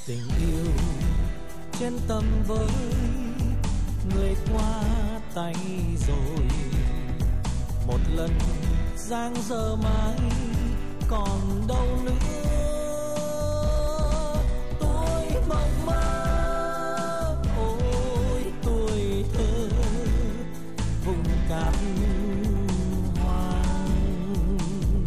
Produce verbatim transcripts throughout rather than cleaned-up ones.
Tình yêu trên tầm với người qua tay rồi, một lần giang dở mãi còn đâu nữa. Tôi mộng mơ ôi tuổi thơ, vùng cát hoang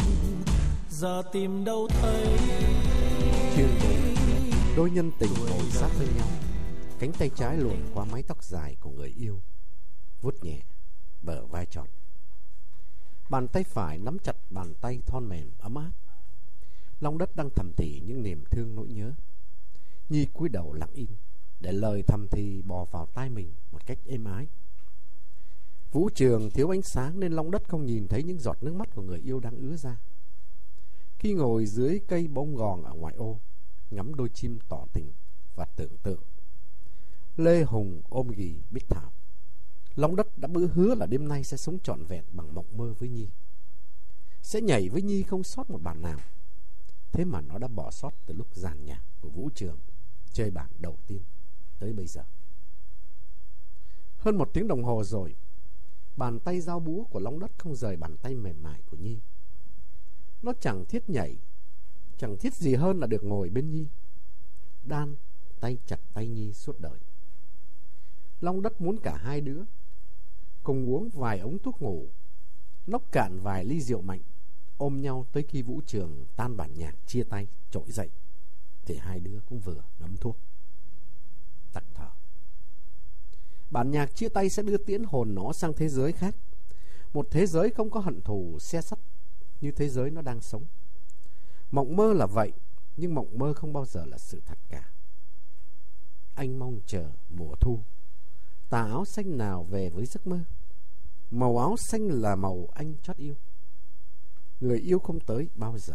giờ tìm đâu thấy. Chương bốn. Đôi nhân tình ngồi sát bên nhau, cánh tay trái luồn qua mái tóc dài của người yêu, vuốt nhẹ bờ vai tròn. Bàn tay phải nắm chặt bàn tay thon mềm ấm áp. Long Đất đang thầm thì những niềm thương nỗi nhớ. Nhi cúi đầu lặng im, để lời thầm thì bò vào tai mình một cách êm ái. Vũ trường thiếu ánh sáng nên Long Đất không nhìn thấy những giọt nước mắt của người yêu đang ứa ra. Khi ngồi dưới cây bông gòn ở ngoại ô, ngắm đôi chim tỏ tình và tưởng tượng Lê Hùng ôm ghì Bích Thảo, Long Đất đã bữa hứa là đêm nay sẽ sống trọn vẹn bằng mộng mơ với Nhi, sẽ nhảy với Nhi không sót một bản nào. Thế mà nó đã bỏ sót từ lúc dàn nhạc của Vũ Trường chơi bản đầu tiên tới bây giờ. Hơn một tiếng đồng hồ rồi, bàn tay giao búa của Long Đất không rời bàn tay mềm mại của Nhi. Nó chẳng thiết nhảy, chẳng thiết gì hơn là được ngồi bên Nhi, đan tay chặt tay Nhi suốt đời. Long Đất muốn cả hai đứa cùng uống vài ống thuốc ngủ, nốc cạn vài ly rượu mạnh, ôm nhau tới khi Vũ Trường tan bản nhạc chia tay trỗi dậy, thì hai đứa cũng vừa ngấm thuốc tắc thở. Bản nhạc chia tay sẽ đưa tiễn hồn nó sang thế giới khác, một thế giới không có hận thù xe sắt như thế giới nó đang sống. Mộng mơ là vậy, nhưng mộng mơ không bao giờ là sự thật cả. Anh mong chờ mùa thu, tà áo xanh nào về với giấc mơ. Màu áo xanh là màu anh chót yêu, người yêu không tới bao giờ.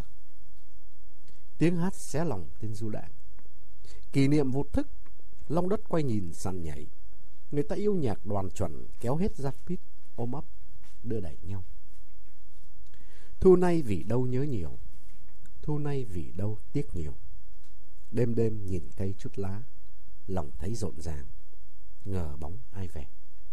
Tiếng hát xé lòng tên du đãng. Kỷ niệm vụt thức, Long Đất quay nhìn sàn nhảy. Người ta yêu nhạc đoàn chuẩn kéo hết ra pít, ôm ấp, đưa đẩy nhau. Thu nay vì đâu nhớ nhiều, thu nay vì đâu tiếc nhiều. Đêm đêm nhìn cây chút lá, lòng thấy rộn ràng, ngờ bóng ai về.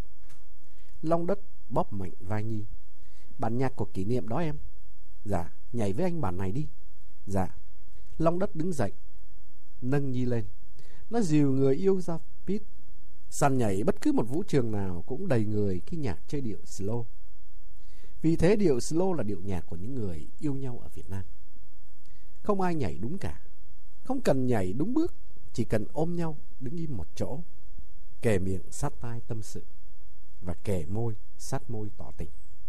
Long Đất bóp mạnh vai Nhi. Bản nhạc của kỷ niệm đó em. Dạ, nhảy với anh bản này đi. Dạ. Long Đất đứng dậy, nâng Nhi lên. Nó dìu người yêu ra pit. Sàn nhảy bất cứ một vũ trường nào cũng đầy người khi nhạc chơi điệu slow. Vì thế điệu slow là điệu nhạc của những người yêu nhau ở Việt Nam. Không ai nhảy đúng cả, không cần nhảy đúng bước, chỉ cần ôm nhau đứng im một chỗ, kề miệng sát tai tâm sự và kề môi sát môi tỏ tình.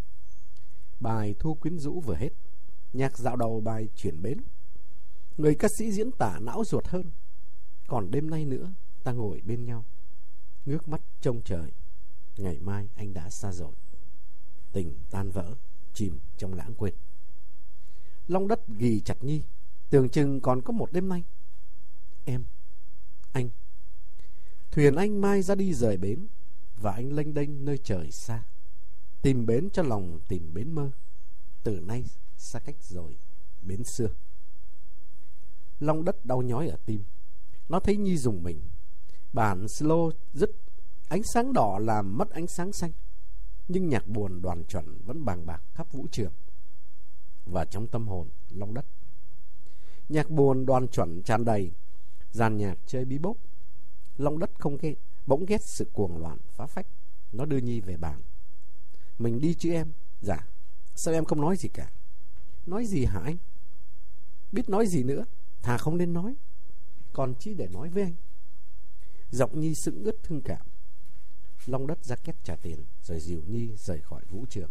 Bài Thu Quyến Rũ vừa hết, nhạc dạo đầu bài chuyển bến. Người ca sĩ diễn tả não ruột hơn. Còn đêm nay nữa ta ngồi bên nhau, ngước mắt trông trời, ngày mai anh đã xa rồi. Tình tan vỡ, chìm trong lãng quên. Long Đất ghì chặt Nhi, tưởng chừng còn có một đêm nay. Em, anh. Thuyền anh mai ra đi rời bến, và anh lênh đênh nơi trời xa, tìm bến cho lòng tìm bến mơ. Từ nay xa cách rồi bến xưa. Long Đất đau nhói ở tim. Nó thấy Nhi rùng mình. Bản slow dứt, ánh sáng đỏ làm mất ánh sáng xanh, nhưng nhạc buồn đoàn chuẩn vẫn bàng bạc khắp vũ trường và trong tâm hồn Long Đất. Nhạc buồn đoàn chuẩn tràn đầy, dàn nhạc chơi bí bốc. Long Đất không ghét, bỗng ghét sự cuồng loạn phá phách. Nó đưa Nhi về bàn. Mình đi chứ em? Dạ. Sao em không nói gì cả? Nói gì hả anh? Biết nói gì nữa, thà không nên nói, còn chi để nói với anh. Giọng Nhi sững ướt thương cảm. Long Đất ra két trả tiền rồi dìu Nhi rời khỏi vũ trường.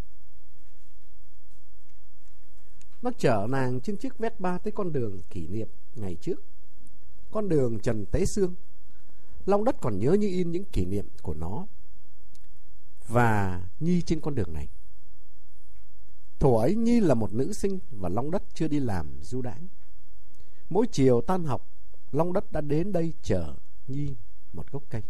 Nó chở nàng trên chiếc Vespa tới con đường kỷ niệm ngày trước, con đường Trần Tế Sương. Long Đất còn nhớ như in những kỷ niệm của nó và Nhi trên con đường này. Thuở ấy Nhi là một nữ sinh và Long Đất chưa đi làm du đãng. Mỗi chiều tan học, Long Đất đã đến đây chờ Nhi một gốc cây.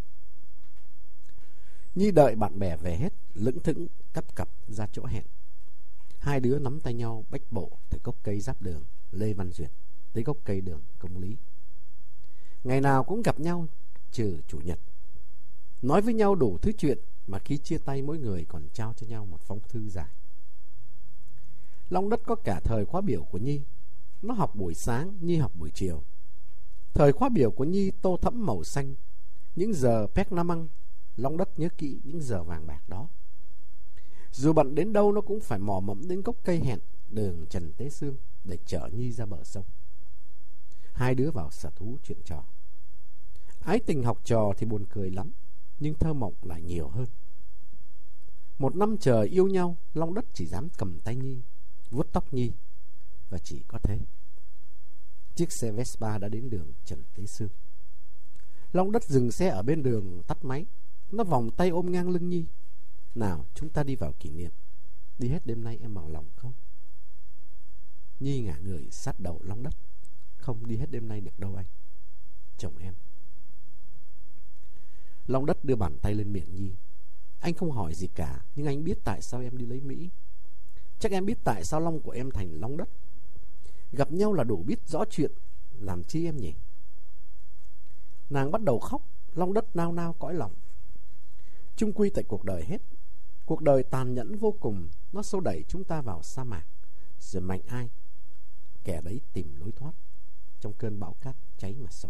Nhi đợi bạn bè về hết, lững thững cắp cặp ra chỗ hẹn. Hai đứa nắm tay nhau bách bộ từ gốc cây giáp đường Lê Văn Duyệt tới gốc cây đường Công Lý. Ngày nào cũng gặp nhau trừ chủ nhật. Nói với nhau đủ thứ chuyện mà khi chia tay mỗi người còn trao cho nhau một phong thư dài. Long Đất có cả thời khóa biểu của Nhi. Nó học buổi sáng, Nhi học buổi chiều. Thời khóa biểu của Nhi tô thẫm màu xanh. Những giờ pek nam măng, Long Đất nhớ kỹ những giờ vàng bạc đó. Dù bận đến đâu nó cũng phải mò mẫm đến gốc cây hẹn đường Trần Tế Sương để chở Nhi ra bờ sông. Hai đứa vào sở thú chuyện trò. Ái tình học trò thì buồn cười lắm, nhưng thơ mộng lại nhiều hơn. Một năm trời yêu nhau, Long Đất chỉ dám cầm tay Nhi, vuốt tóc Nhi, và chỉ có thế. Chiếc xe Vespa đã đến đường Trần Tế Sương. Long Đất dừng xe ở bên đường, tắt máy. Nó vòng tay ôm ngang lưng Nhi. Nào, chúng ta đi vào kỷ niệm. Đi hết đêm nay em bằng lòng không? Nhi ngả người sát đầu Long Đất. Không đi hết đêm nay được đâu anh. Chồng em. Long Đất đưa bàn tay lên miệng Nhi. Anh không hỏi gì cả, nhưng anh biết tại sao em đi lấy Mỹ. Chắc em biết tại sao Long của em thành Long Đất. Gặp nhau là đủ biết rõ chuyện. Làm chi em nhỉ? Nàng bắt đầu khóc. Long Đất nao nao cõi lòng. Chung quy tại cuộc đời hết. Cuộc đời tàn nhẫn vô cùng. Nó xô đẩy chúng ta vào sa mạc. Rồi mạnh ai kẻ đấy tìm lối thoát. Trong cơn bão cát cháy mà sống.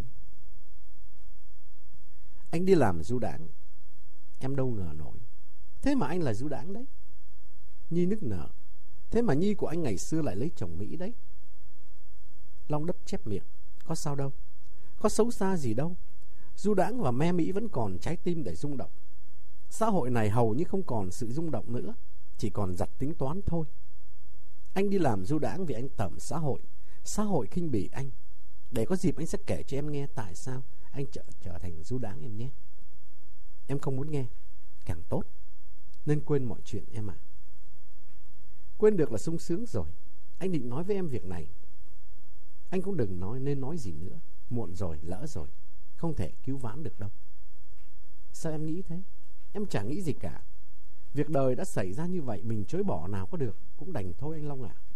Anh đi làm du đãng. Em đâu ngờ nổi. Thế mà anh là du đãng đấy. Nhi nức nở. Thế mà Nhi của anh ngày xưa lại lấy chồng Mỹ đấy. Long Đất chép miệng. Có sao đâu. Có xấu xa gì đâu. Du đãng và me Mỹ vẫn còn trái tim để rung động. Xã hội này hầu như không còn sự rung động nữa. Chỉ còn giặt tính toán thôi. Anh đi làm du đãng vì anh tẩm xã hội. Xã hội khinh bỉ anh. Để có dịp anh sẽ kể cho em nghe tại sao anh trở, trở thành du đãng em nhé. Em không muốn nghe, càng tốt. Nên quên mọi chuyện em ạ. À. Quên được là sung sướng rồi. Anh định nói với em việc này. Anh cũng đừng nói nên nói gì nữa. Muộn rồi, lỡ rồi. Không thể cứu vãn được đâu. Sao em nghĩ thế? Em chẳng nghĩ gì cả. Việc đời đã xảy ra như vậy, mình chối bỏ nào có được. Cũng đành thôi anh Long ạ. À.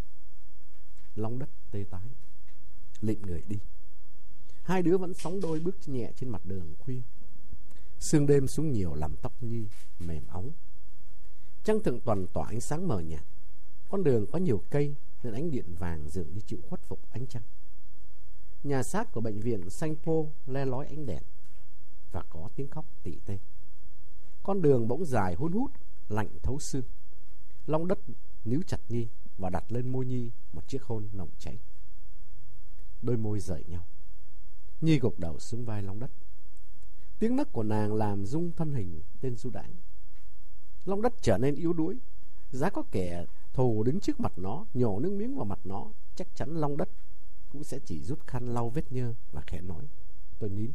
Long Đất tê tái, lịm người đi. Hai đứa vẫn sóng đôi bước nhẹ trên mặt đường khuya. Sương đêm xuống nhiều làm tóc Nhi mềm óng. Trăng thượng tuần tỏa ánh sáng mờ nhạt. Con đường có nhiều cây nên ánh điện vàng dường như chịu khuất phục ánh trăng. Nhà xác của bệnh viện Saint Paul le lói ánh đèn và có tiếng khóc tỉ tê. Con đường bỗng dài hun hút, lạnh thấu xương. Long Đất níu chặt Nhi và đặt lên môi Nhi một chiếc hôn nồng cháy. Đôi môi rời nhau. Nhi gục đầu xuống vai Long Đất. Tiếng nấc của nàng làm rung thân hình tên du đãng. Long Đất trở nên yếu đuối. Giá có kẻ thù đứng trước mặt nó, nhổ nước miếng vào mặt nó, chắc chắn Long Đất cũng sẽ chỉ rút khăn lau vết nhơ và khẽ nói. Tôi nín.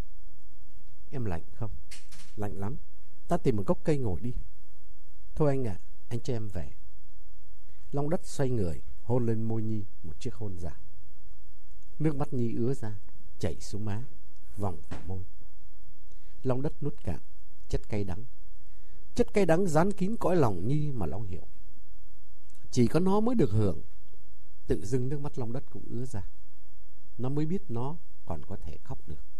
Em lạnh không? Lạnh lắm. Ta tìm một gốc cây ngồi đi. Thôi anh ạ, à, anh cho em về. Long Đất xoay người, hôn lên môi Nhi một chiếc hôn dài. Nước mắt Nhi ứa ra, chảy xuống má, vòng vào môi. Long Đất nuốt cạn chất cay đắng. Chất cay đắng dán kín cõi lòng Nhi mà Long hiểu. Chỉ có nó mới được hưởng. Tự dưng nước mắt Long Đất cũng ứa ra. Nó mới biết nó còn có thể khóc được.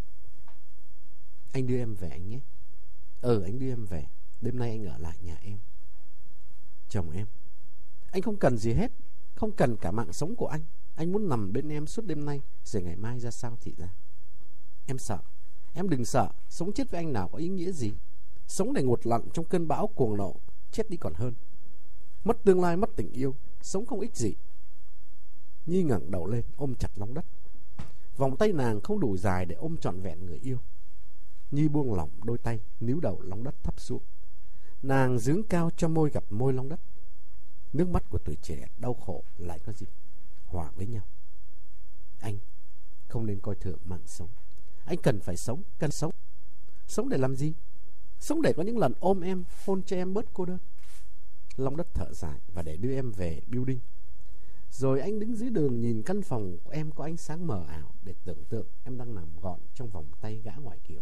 Anh đưa em về anh nhé. Ừ, anh đưa em về. Đêm nay anh ở lại nhà em. Chồng em. Anh không cần gì hết. Không cần cả mạng sống của anh. Anh muốn nằm bên em suốt đêm nay, rồi ngày mai ra sao thì ra. Em sợ. Em đừng sợ. Sống chết với anh nào có ý nghĩa gì. Sống để ngột lặn trong cơn bão cuồng nộ, chết đi còn hơn. Mất tương lai, mất tình yêu, sống không ích gì. Nhi ngẩng đầu lên ôm chặt Long Đất. Vòng tay nàng không đủ dài để ôm trọn vẹn người yêu. Nhi buông lỏng đôi tay, níu đầu Long Đất thấp xuống. Nàng dướn cao cho môi gặp môi Long Đất. Nước mắt của tuổi trẻ đau khổ lại có gì hòa với nhau. Anh không nên coi thường mạng sống. Anh cần phải sống, cần sống. Sống để làm gì? Sống để có những lần ôm em, hôn cho em bớt cô đơn. Long Đất thở dài và để đưa em về building. Rồi anh đứng dưới đường nhìn căn phòng của em có ánh sáng mờ ảo để tưởng tượng em đang nằm gọn trong vòng tay gã ngoại kiều.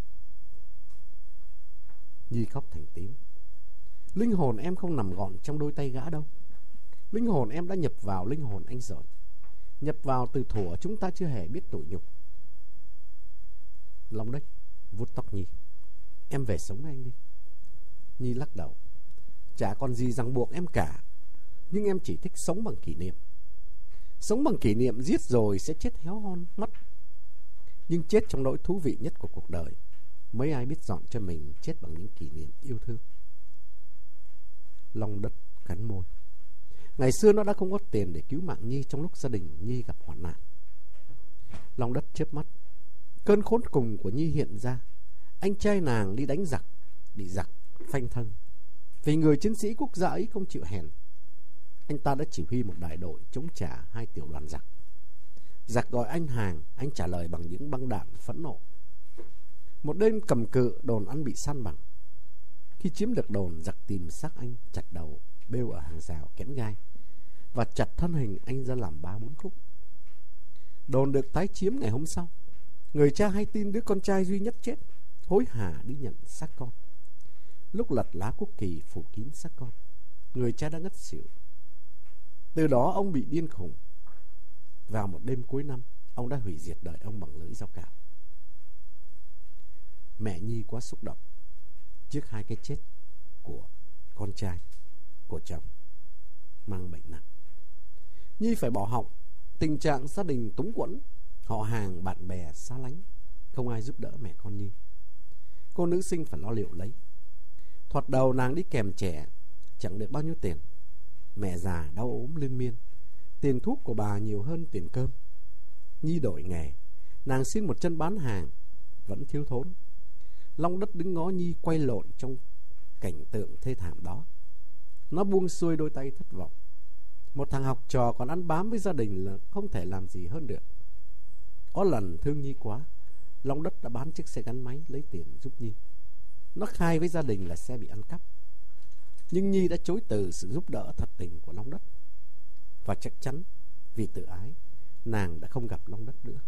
Nhi khóc thành tiếng. Linh hồn em không nằm gọn trong đôi tay gã đâu. Linh hồn em đã nhập vào linh hồn anh rồi. Nhập vào từ thuở chúng ta chưa hề biết tủi nhục. Long đất vuốt tóc Nhi. Em về sống với anh đi. Nhi lắc đầu. Chả còn gì ràng buộc em cả. Nhưng em chỉ thích sống bằng kỷ niệm. Sống bằng kỷ niệm giết rồi sẽ chết héo hon mất. Nhưng chết trong nỗi thú vị nhất của cuộc đời. Mấy ai biết dọn cho mình chết bằng những kỷ niệm yêu thương. Long đất cắn môi. Ngày xưa nó đã không có tiền để cứu mạng Nhi trong lúc gia đình Nhi gặp hoạn nạn. Long đất chớp mắt. Cơn khốn cùng của Nhi hiện ra. Anh trai nàng đi đánh giặc, bị giặc phanh thân. Vì người chiến sĩ quốc gia ấy không chịu hèn, anh ta đã chỉ huy một đại đội chống trả hai tiểu đoàn giặc. Giặc gọi anh hàng, anh trả lời bằng những băng đạn phẫn nộ. Một đêm cầm cự, đồn ăn bị san bằng. Khi chiếm được đồn, giặc tìm xác anh, chặt đầu, bêu ở hàng rào kẽm gai và chặt thân hình anh ra làm ba bốn khúc. Đồn được tái chiếm ngày hôm sau. Người cha hay tin đứa con trai duy nhất chết, hối hả đi nhận xác con. Lúc lật lá quốc kỳ phủ kín xác con, người cha đã ngất xỉu. Từ đó ông bị điên khùng. Vào một đêm cuối năm, ông đã hủy diệt đời ông bằng lưỡi dao cạo. Mẹ Nhi quá xúc động trước hai cái chết của con trai, của chồng mang bệnh nặng. Nhi phải bỏ học. Tình trạng gia đình túng quẫn, họ hàng bạn bè xa lánh, không ai giúp đỡ mẹ con Nhi. Cô nữ sinh phải lo liệu lấy. Thoạt đầu nàng đi kèm trẻ, chẳng được bao nhiêu tiền. Mẹ già đau ốm liên miên, tiền thuốc của bà nhiều hơn tiền cơm. Nhi đổi nghề, nàng xin một chân bán hàng, vẫn thiếu thốn. Long đất đứng ngó Nhi quay lộn trong cảnh tượng thê thảm đó. Nó buông xuôi đôi tay thất vọng. Một thằng học trò còn ăn bám với gia đình là không thể làm gì hơn được. Có lần thương Nhi quá, Long đất đã bán chiếc xe gắn máy lấy tiền giúp Nhi. Nó khai với gia đình là xe bị ăn cắp. Nhưng Nhi đã chối từ sự giúp đỡ thật tình của Long đất. Và chắc chắn vì tự ái, nàng đã không gặp Long đất nữa.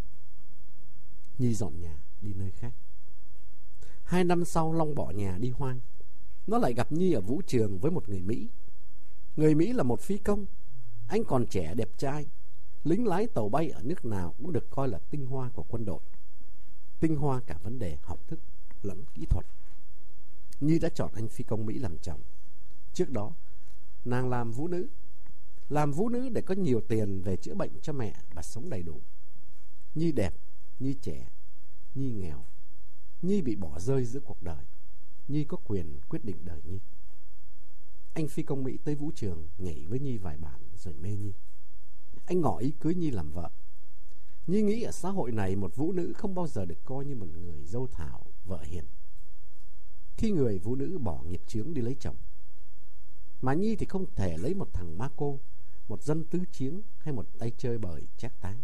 Nhi dọn nhà đi nơi khác. Hai năm sau, Long bỏ nhà đi hoang. Nó lại gặp Nhi ở vũ trường với một người Mỹ. Người Mỹ là một phi công. Anh còn trẻ đẹp trai. Lính lái tàu bay ở nước nào cũng được coi là tinh hoa của quân đội. Tinh hoa cả vấn đề học thức lẫn kỹ thuật. Nhi đã chọn anh phi công Mỹ làm chồng. Trước đó, nàng làm vũ nữ. Làm vũ nữ để có nhiều tiền về chữa bệnh cho mẹ và sống đầy đủ. Nhi đẹp, Nhi trẻ, Nhi nghèo. Nhi bị bỏ rơi giữa cuộc đời. Nhi có quyền quyết định đời Nhi. Anh phi công Mỹ tới vũ trường, nhảy với Nhi vài bản rồi mê Nhi. Anh ngỏ ý cưới Nhi làm vợ. Nhi nghĩ ở xã hội này một vũ nữ không bao giờ được coi như một người dâu thảo, vợ hiền. Khi người vũ nữ bỏ nghiệp chướng đi lấy chồng, mà Nhi thì không thể lấy một thằng ma cô, một dân tứ chiến hay một tay chơi bời trác táng.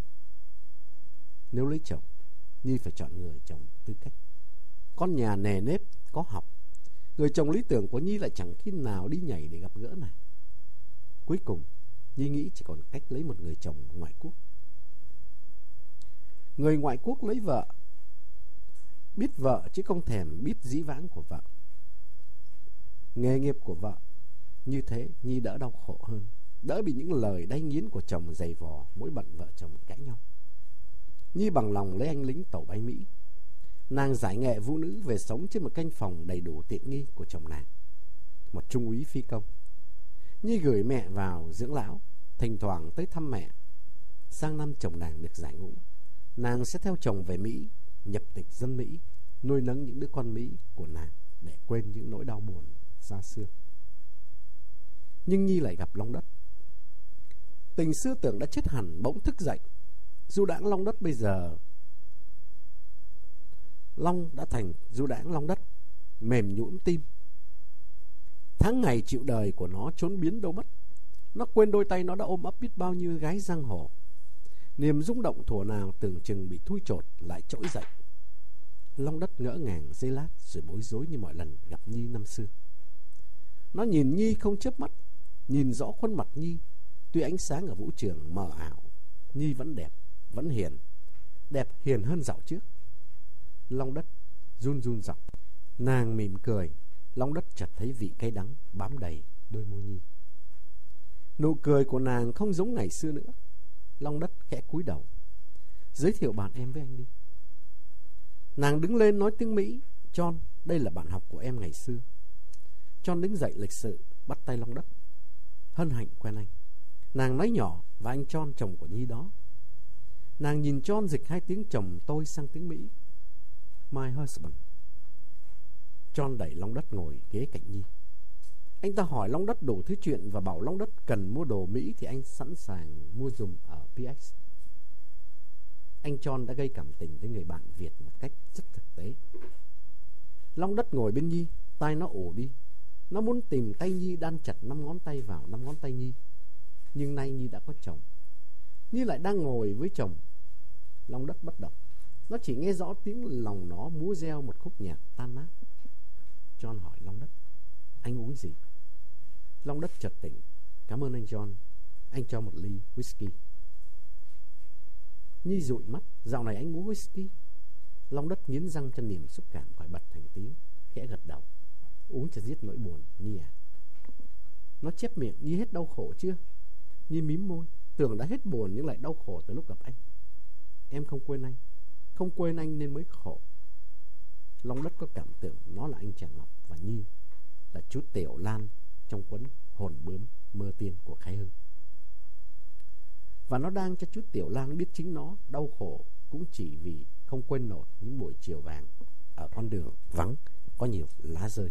Nếu lấy chồng, Nhi phải chọn người chồng tư cách, con nhà nề nếp, có học. Người chồng lý tưởng của Nhi lại chẳng khi nào đi nhảy để gặp gỡ này. Cuối cùng, Nhi nghĩ chỉ còn cách lấy một người chồng ngoại quốc. Người ngoại quốc lấy vợ, biết vợ chứ không thèm biết dĩ vãng của vợ. Nghề nghiệp của vợ như thế, Nhi đỡ đau khổ hơn, đỡ bị những lời đay nghiến của chồng giày vò mỗi bận vợ chồng cãi nhau. Nhi bằng lòng lấy anh lính tàu bay Mỹ. Nàng giải nghệ vũ nữ về sống trên một căn phòng đầy đủ tiện nghi của chồng nàng, một trung úy phi công. Nhi gửi mẹ vào dưỡng lão, thỉnh thoảng tới thăm mẹ. Sang năm chồng nàng được giải ngũ, nàng sẽ theo chồng về Mỹ, nhập tịch dân Mỹ, nuôi nấng những đứa con Mỹ của nàng để quên những nỗi đau buồn xa xưa. Nhưng Nhi lại gặp Long đất. Tình xưa tưởng đã chết hẳn bỗng thức dậy. Du đãng Long đất bây giờ, Long đã thành du đãng Long đất, mềm nhũn tim. Tháng ngày chịu đời của nó trốn biến đâu mất. Nó quên đôi tay nó đã ôm ấp biết bao nhiêu gái giang hồ. Niềm rung động thuở nào tưởng chừng bị thui chột lại trỗi dậy. Long đất ngỡ ngàng giây lát rồi bối rối như mọi lần gặp Nhi năm xưa. Nó nhìn Nhi không chớp mắt, nhìn rõ khuôn mặt Nhi. Tuy ánh sáng ở vũ trường mờ ảo, Nhi vẫn đẹp, vẫn hiền. Đẹp hiền hơn dạo trước. Long đất run run giọng. Nàng mỉm cười. Long đất chợt thấy vị cay đắng bám đầy đôi môi Nhi. Nụ cười của nàng không giống ngày xưa nữa. Long đất khẽ cúi đầu. Giới thiệu bạn em với anh đi. Nàng đứng lên nói tiếng Mỹ. John, đây là bạn học của em ngày xưa. John đứng dậy lịch sự, bắt tay Long Đất. Hân hạnh quen anh. Nàng nói nhỏ, và anh John, chồng của Nhi đó. Nàng nhìn John dịch hai tiếng chồng tôi sang tiếng Mỹ. My husband. John đẩy Long Đất ngồi ghế cạnh Nhi. Anh ta hỏi Long Đất đủ thứ chuyện và bảo Long Đất cần mua đồ Mỹ thì anh sẵn sàng mua dùm ở pê ích. Anh John đã gây cảm tình với người bạn Việt một cách rất thực tế. Long Đất ngồi bên Nhi, tai nó ù đi. Nó muốn tìm tay Nhi đan chặt năm ngón tay vào năm ngón tay Nhi. Nhưng nay Nhi đã có chồng. Nhi lại đang ngồi với chồng. Long Đất bất động. Nó chỉ nghe rõ tiếng lòng nó múa reo một khúc nhạc tan nát. John hỏi Long Đất, anh uống gì? Long Đất chợt tỉnh. Cảm ơn anh John. Anh cho một ly whisky. Nhi dụi mắt. Dạo này anh uống whisky? Long Đất nghiến răng cho niềm xúc cảm khỏi bật thành tiếng, khẽ gật đầu. Uống cho giết nỗi buồn, Nhi à. Nó chép miệng. Nhi hết đau khổ chưa? Nhi mím môi. Tưởng đã hết buồn nhưng lại đau khổ từ lúc gặp anh. Em không quên anh. Không quên anh nên mới khổ. Long Đất có cảm tưởng nó là anh chàng Ngọc và Nhi là chú Tiểu Lan trong cuốn Hồn Bướm Mơ Tiên của Khái Hưng. Và nó đang cho chú Tiểu Lan biết chính nó đau khổ cũng chỉ vì không quên nổi những buổi chiều vàng ở con đường vắng có nhiều lá rơi.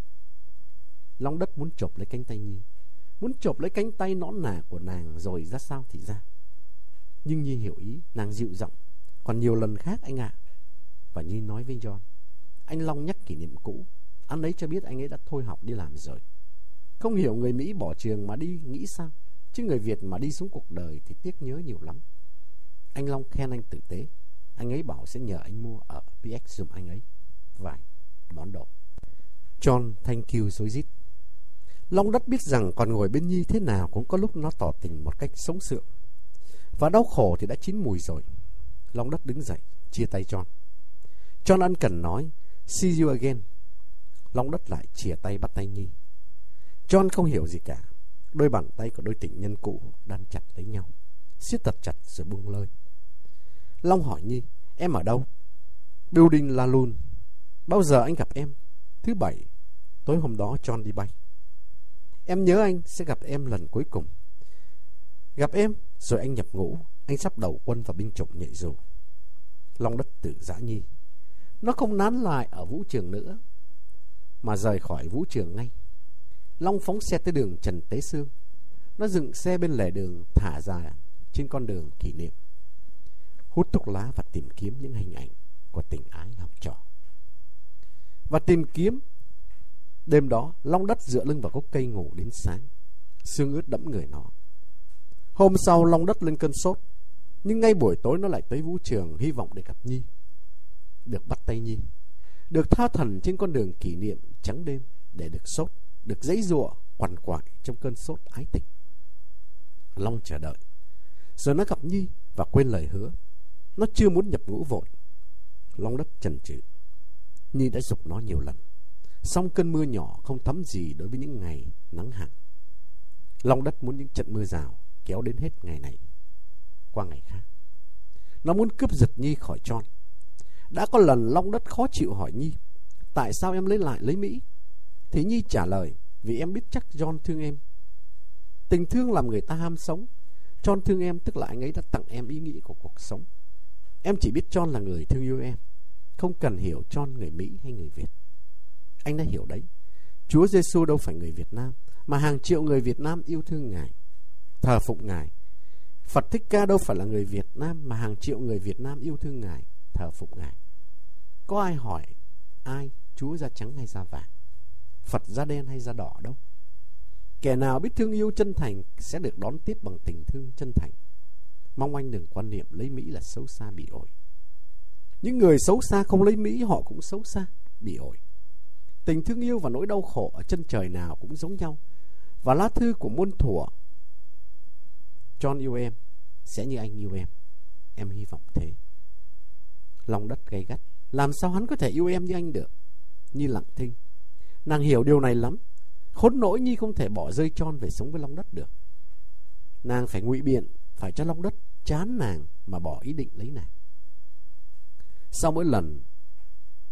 Long Đất muốn chộp lấy cánh tay Nhi, muốn chộp lấy cánh tay nõn nà của nàng rồi ra sao thì ra. Nhưng Nhi hiểu ý, nàng dịu giọng. Còn nhiều lần khác anh ạ. À. Và Nhi nói với John, anh Long nhắc kỷ niệm cũ. Anh ấy cho biết anh ấy đã thôi học đi làm rồi. Không hiểu người Mỹ bỏ trường mà đi nghĩ sao, chứ người Việt mà đi xuống cuộc đời thì tiếc nhớ nhiều lắm. Anh Long khen anh tử tế. Anh ấy bảo sẽ nhờ anh mua ở pê ích giùm anh ấy vài món đồ. John thank you rối rít. Long Đất biết rằng còn ngồi bên Nhi thế nào cũng có lúc nó tỏ tình một cách sống sượng. Và đau khổ thì đã chín mùi rồi. Long Đất đứng dậy, chia tay John. John ân cần nói, see you again. Long Đất lại chìa tay bắt tay Nhi. John không hiểu gì cả. Đôi bàn tay của đôi tình nhân cũ đan chặt lấy nhau, siết thật chặt rồi buông lơi. Long hỏi Nhi, em ở đâu? Building La Lune. Bao giờ anh gặp em? Thứ bảy. Tối hôm đó John đi bay. Em nhớ anh sẽ gặp em lần cuối cùng. Gặp em rồi anh nhập ngũ. Anh sắp đầu quân vào binh chủng nhảy dù. Long Đất tự giã Nhi. Nó không nán lại ở vũ trường nữa, mà rời khỏi vũ trường ngay. Long phóng xe tới đường Trần Tế Sương. Nó dừng xe bên lề đường, thả ra trên con đường kỷ niệm, hút thuốc lá và tìm kiếm những hình ảnh của tình ái học trò. Và tìm kiếm. Đêm đó Long Đất dựa lưng vào gốc cây ngủ đến sáng. Sương ướt đẫm người nó. Hôm sau Long Đất lên cơn sốt. Nhưng ngay buổi tối nó lại tới vũ trường, hy vọng để gặp Nhi, được bắt tay Nhi, được tha thần trên con đường kỷ niệm trắng đêm, để được sốt, được giãy giụa quằn quại trong cơn sốt ái tình. Long chờ đợi. Rồi nó gặp Nhi và quên lời hứa. Nó chưa muốn nhập ngũ vội. Long Đất chần chừ. Nhi đã giục nó nhiều lần, song cơn mưa nhỏ không thấm gì đối với những ngày nắng hạn. Long Đất muốn những trận mưa rào kéo đến hết ngày này qua ngày khác. Nó muốn cướp giật Nhi khỏi John. Đã có lần Long Đất khó chịu hỏi Nhi, tại sao em lấy lại lấy Mỹ? Thì Nhi trả lời, vì em biết chắc John thương em. Tình thương làm người ta ham sống. John thương em tức là anh ấy đã tặng em ý nghĩa của cuộc sống. Em chỉ biết John là người thương yêu em, không cần hiểu John người Mỹ hay người Việt. Anh đã hiểu đấy. Chúa Giêsu đâu phải người Việt Nam, mà hàng triệu người Việt Nam yêu thương Ngài, thờ phụng Ngài. Phật Thích Ca đâu phải là người Việt Nam, mà hàng triệu người Việt Nam yêu thương Ngài, thờ phụng Ngài. Có ai hỏi ai Chúa da trắng hay da vàng, Phật da đen hay da đỏ đâu. Kẻ nào biết thương yêu chân thành sẽ được đón tiếp bằng tình thương chân thành. Mong anh đừng quan niệm lấy Mỹ là xấu xa bị ổi. Những người xấu xa không lấy Mỹ họ cũng xấu xa bị ổi. Tình thương yêu và nỗi đau khổ ở chân trời nào cũng giống nhau. Và lá thư của muôn thuở, John yêu em sẽ như anh yêu em. Em hy vọng thế. Long Đất gay gắt. Làm sao hắn có thể yêu em như anh được? Nhi lặng thinh. Nàng hiểu điều này lắm. Khốn nỗi Nhi không thể bỏ rơi John về sống với Long Đất được. Nàng phải ngụy biện, phải cho Long Đất chán nàng mà bỏ ý định lấy nàng. Sau mỗi lần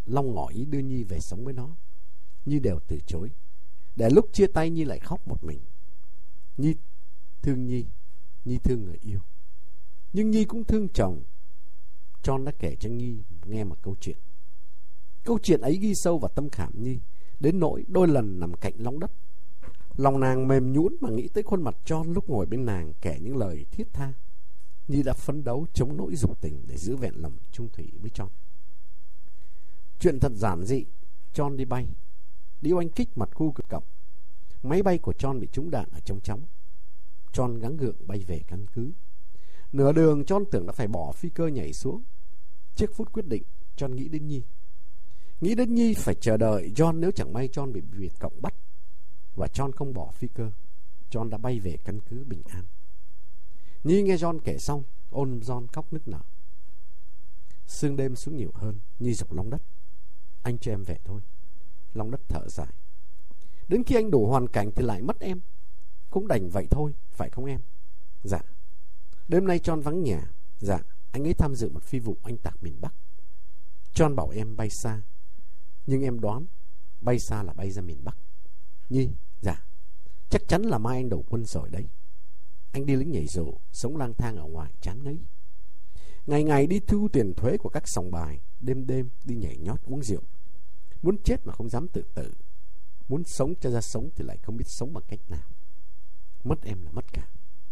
Long ngỏ ý đưa Nhi về sống với nó. Nhi đều từ chối. Để lúc chia tay Nhi lại khóc một mình. Nhi thương Nhi, Nhi thương người yêu, nhưng Nhi cũng thương chồng. John đã kể cho Nhi nghe một câu chuyện. Câu chuyện ấy ghi sâu vào tâm khảm Nhi, đến nỗi đôi lần nằm cạnh Long Đất, lòng nàng mềm nhũn mà nghĩ tới khuôn mặt John lúc ngồi bên nàng kể những lời thiết tha. Nhi đã phấn đấu chống nỗi dục tình để giữ vẹn lòng chung thủy với John. Chuyện thật giản dị. John đi bay, đi oanh kích mặt khu cực cộng. Máy bay của John bị trúng đạn ở trong chóng. John gắng gượng bay về căn cứ. Nửa đường John tưởng đã phải bỏ phi cơ nhảy xuống. Trước phút quyết định, John nghĩ đến Nhi. Nghĩ đến Nhi phải chờ đợi John nếu chẳng may John bị Việt Cộng bắt. Và John không bỏ phi cơ. John đã bay về căn cứ bình an. Nhi nghe John kể xong, ôm John khóc nức nở. Sương đêm xuống nhiều hơn, Nhi giục Long Đất: anh cho em về thôi. Long Đất thở dài: đến khi anh đủ hoàn cảnh thì lại mất em. Cũng đành vậy thôi, phải không em? Dạ. Đêm nay John vắng nhà. Dạ, anh ấy tham dự một phi vụ oanh tạc miền Bắc. John bảo em bay xa, nhưng em đoán bay xa là bay ra miền Bắc. Nhi: dạ, chắc chắn là mai anh đầu quân rồi đấy. Anh đi lính nhảy dù, sống lang thang ở ngoài chán ngấy. Ngày ngày đi thu tiền thuế của các sòng bài, đêm đêm đi nhảy nhót uống rượu. Muốn chết mà không dám tự tử, muốn sống cho ra sống thì lại không biết sống bằng cách nào. Mất em là mất cả.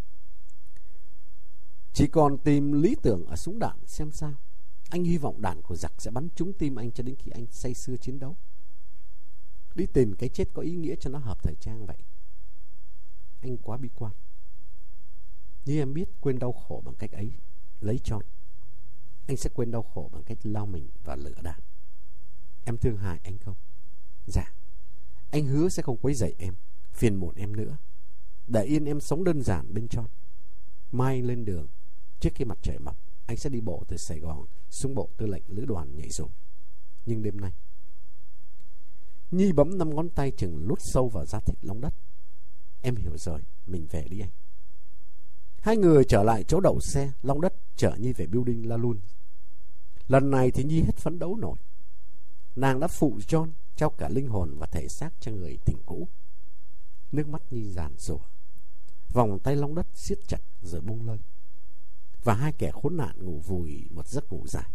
Chỉ còn tìm lý tưởng ở súng đạn xem sao. Anh hy vọng đạn của giặc sẽ bắn trúng tim anh cho đến khi anh say sưa chiến đấu. Đi tìm cái chết có ý nghĩa cho nó hợp thời trang vậy. Anh quá bi quan. Như em biết quên đau khổ bằng cách ấy, lấy John. Anh sẽ quên đau khổ bằng cách lao mình vào lửa đạn. Em thương hại anh không? Dạ. Anh hứa sẽ không quấy rầy em, phiền muộn em nữa, để yên em sống đơn giản bên John. Mai anh lên đường. Trước khi mặt trời mọc, anh sẽ đi bộ từ Sài Gòn xuống bộ tư lệnh lữ đoàn nhảy dù. Nhưng đêm nay... Nhi bấm năm ngón tay chừng lút sâu vào da thịt Long Đất. Em hiểu rồi, mình về đi anh. Hai người trở lại chỗ đậu xe. Long Đất chở Nhi về building La Lune. Lần này thì Nhi hết phấn đấu nổi. Nàng đã phụ John trao cả linh hồn và thể xác cho người tình cũ. Nước mắt Nhi giàn rủa. Vòng tay Long Đất siết chặt rồi buông lơi. Và hai kẻ khốn nạn ngủ vùi một giấc ngủ dài.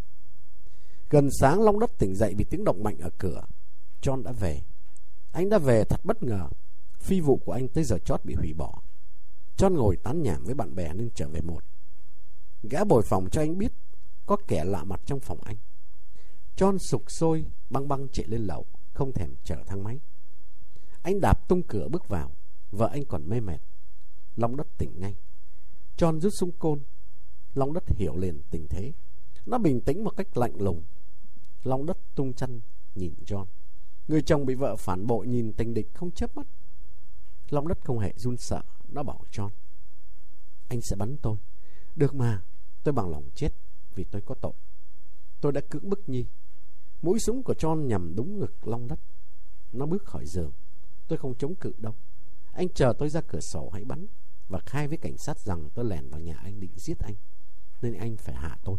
Gần sáng Long Đất tỉnh dậy vì tiếng động mạnh ở cửa. John đã về. Anh đã về thật bất ngờ. Phi vụ của anh tới giờ chót bị hủy bỏ. John ngồi tán nhảm với bạn bè nên trở về một. Gã bồi phòng cho anh biết có kẻ lạ mặt trong phòng anh. John sục sôi băng băng chạy lên lầu, không thèm chở thang máy. Anh đạp tung cửa bước vào. Vợ anh còn mê mệt. Long Đất tỉnh ngay. John rút súng côn. Long Đất hiểu liền tình thế. Nó bình tĩnh một cách lạnh lùng. Long Đất tung chăn nhìn John. Người chồng bị vợ phản bội nhìn tình địch không chớp mắt. Long Đất không hề run sợ. Nó bảo John: anh sẽ bắn tôi. Được mà, tôi bằng lòng chết vì tôi có tội. Tôi đã cưỡng bức Nhi. Mũi súng của John nhằm đúng ngực Long Đất. Nó bước khỏi giường. Tôi không chống cự đâu. Anh chờ tôi ra cửa sổ hãy bắn. Và khai với cảnh sát rằng tôi lẻn vào nhà anh định giết anh, nên anh phải hạ tôi.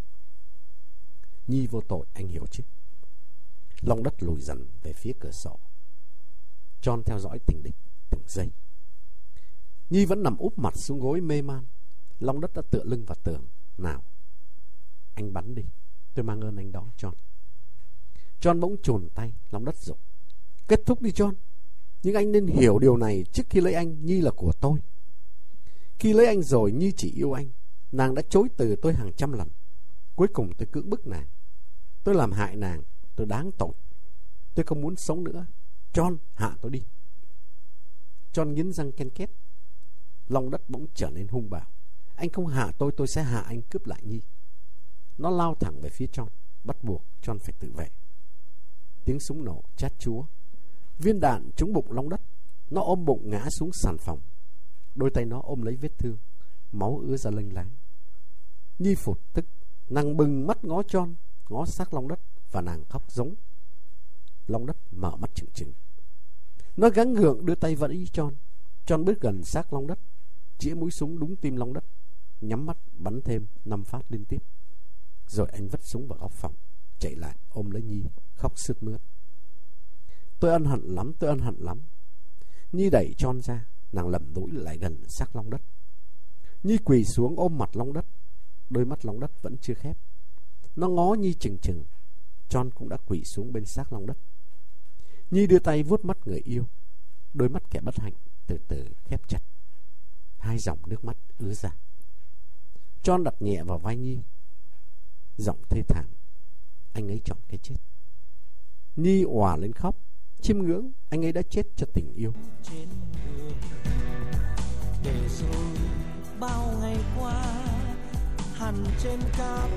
Nhi vô tội, anh hiểu chứ? Long Đất lùi dần về phía cửa sổ. John theo dõi tình địch từng giây. Nhi vẫn nằm úp mặt xuống gối mê man. Long Đất đã tựa lưng vào tường. Nào, anh bắn đi, tôi mang ơn anh đó, John. John bỗng chồn tay. Long Đất giục: kết thúc đi John. Nhưng anh nên hiểu điều này, trước khi lấy anh, Nhi là của tôi. Khi lấy anh rồi, Nhi chỉ yêu anh. Nàng đã chối từ tôi hàng trăm lần. Cuối cùng tôi cưỡng bức nàng. Tôi làm hại nàng. Tôi đáng tội. Tôi không muốn sống nữa. John, hạ tôi đi. John nghiến răng ken két. Long Đất bỗng trở nên hung bạo. Anh không hạ tôi, tôi sẽ hạ anh, cướp lại Nhi. Nó lao thẳng về phía John. Bắt buộc John phải tự vệ. Tiếng súng nổ chát chúa. Viên đạn trúng bụng Long Đất. Nó ôm bụng ngã xuống sàn phòng. Đôi tay nó ôm lấy vết thương. Máu ứa ra lênh láng. Nhi phụt tức. Nàng bừng mắt ngó John, ngó xác Long Đất, và nàng khóc giống. Long Đất mở mắt trừng trừng. Nó gắng gượng đưa tay vẫy John. John bước gần xác Long Đất, chĩa mũi súng đúng tim Long Đất, nhắm mắt bắn thêm năm phát liên tiếp. Rồi anh vứt súng vào góc phòng, chạy lại ôm lấy Nhi, khóc sướt mướt. Tôi ân hận lắm, tôi ân hận lắm. Nhi đẩy Tròn ra, nàng lầm lũi lại gần xác long đất. Nhi quỳ xuống ôm mặt long đất, đôi mắt long đất vẫn chưa khép. Nó ngó Nhi chừng chừng. Tròn cũng đã quỳ xuống bên xác long đất. Nhi đưa tay vuốt mắt người yêu, đôi mắt kẻ bất hạnh từ từ khép chặt. Hai dòng nước mắt ứa ra. Tròn đặt nhẹ vào vai Nhi, giọng thê thảm: anh ấy chọn cái chết. Nhi òa lên khóc, chiêm ngưỡng anh ấy đã chết cho tình yêu. Trên đường để rồi bao ngày qua hằn trên cát,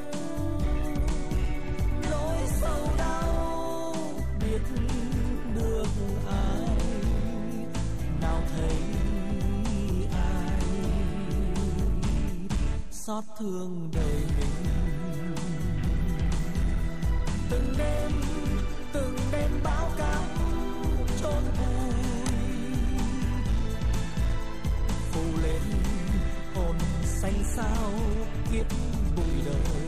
nỗi sầu đau biết được ai, nào thấy ai xót thương đời mình. Từng đêm từng đêm bão cát chôn vùi, phủ lên hồn xanh xao kiếp bụi đời.